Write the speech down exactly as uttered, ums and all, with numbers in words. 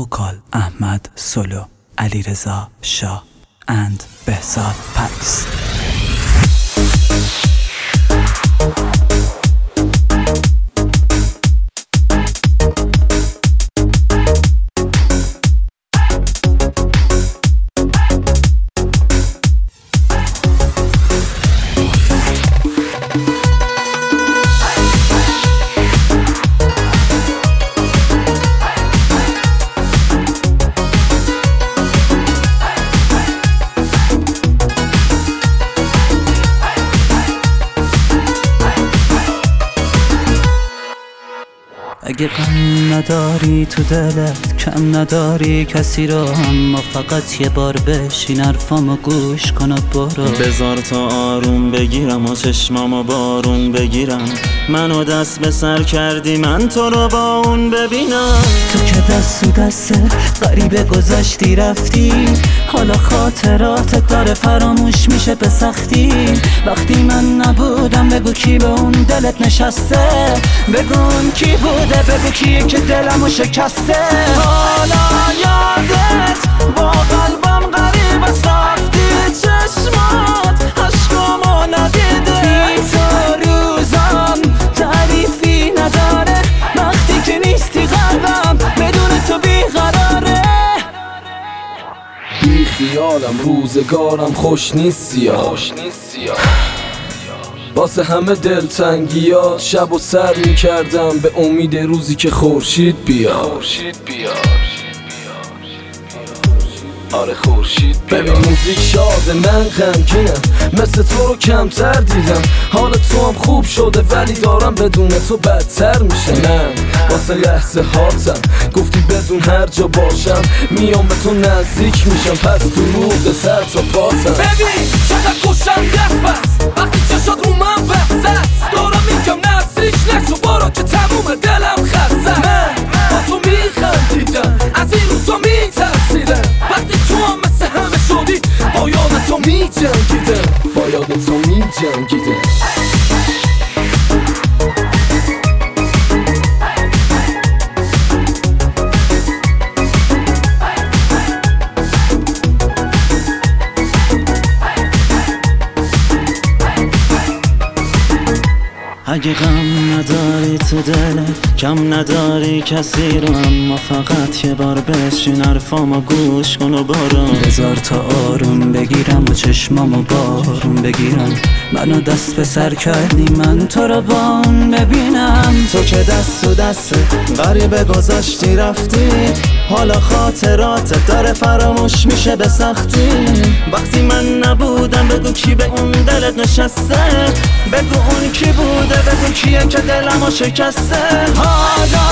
وکال احمد سولو، علیرضا شاه and بهزاد پکس. اگه غم نداری تو دلت، کم نداری کسی رو، اما فقط یه بار بشین حرفامو گوش کن و برو. بذار تا آروم بگیرم و چشمامو بارون بگیرم. منو دست به سر کردی، من تو رو با اون ببینم. تو که دست و دست غریبه گذاشتی رفتی، حالا خاطراتت داره فراموش میشه به سختی. وقتی من نبودم بگو کی به اون دلت نشسته، بگو اون کی بوده، بگو کیه که دلمو شکسته. حالا یادت با قلبم غریب است، رفتی چشمات عشقامو ندیده. بی تو روزم تعریفی نداره، وقتی که نیستی قلبم بدون تو بیقراره. بی خیالم روزگارم خوش نیستیا، واسه همه دلتنگیات شب و سر میکردم به امید روزی که خورشید بیاد. آره خورشید بیاد. ببین موزیک شاده من غمگینم، مثل تو رو کمتر دیدم. حال تو هم خوب شده ولی دارم بدون تو بدتر میشه. من واسه لحظه هاتم گفتی بدون هر جا باشم میام به تو نزدیک میشم، پس تو روغ سر تا پاتم. ببین چقدر خوشم دست بس وقتی چشات رو من بسست، دارم میگم نزدیک نشو برو که تموم دلم خسته. من با تو میخندیدم، از این روزا میترسیدم، وقتی تو هم مثل همه شدی با یاد تو میجنگیدم، با یاد تو میجنگیدم. اگه غم نداری تو دلت، کم نداری کسی رو، اما فقط یه بار بشین حرفامو گوش کن و برو. بذار تا آروم بگیرم و چشمامو بارون بگیرم. منو دست به سر کردی، من تو رو با اون ببینم. تو که دست و دست غریبه گذاشتی رفتی، حالا خاطراتت داره فراموش میشه به سختی. وقتی من نبودم بگو کی به اون دلت نشسته، بگو اون کی بوده، بگو کیه که دلمو شکسته. حالا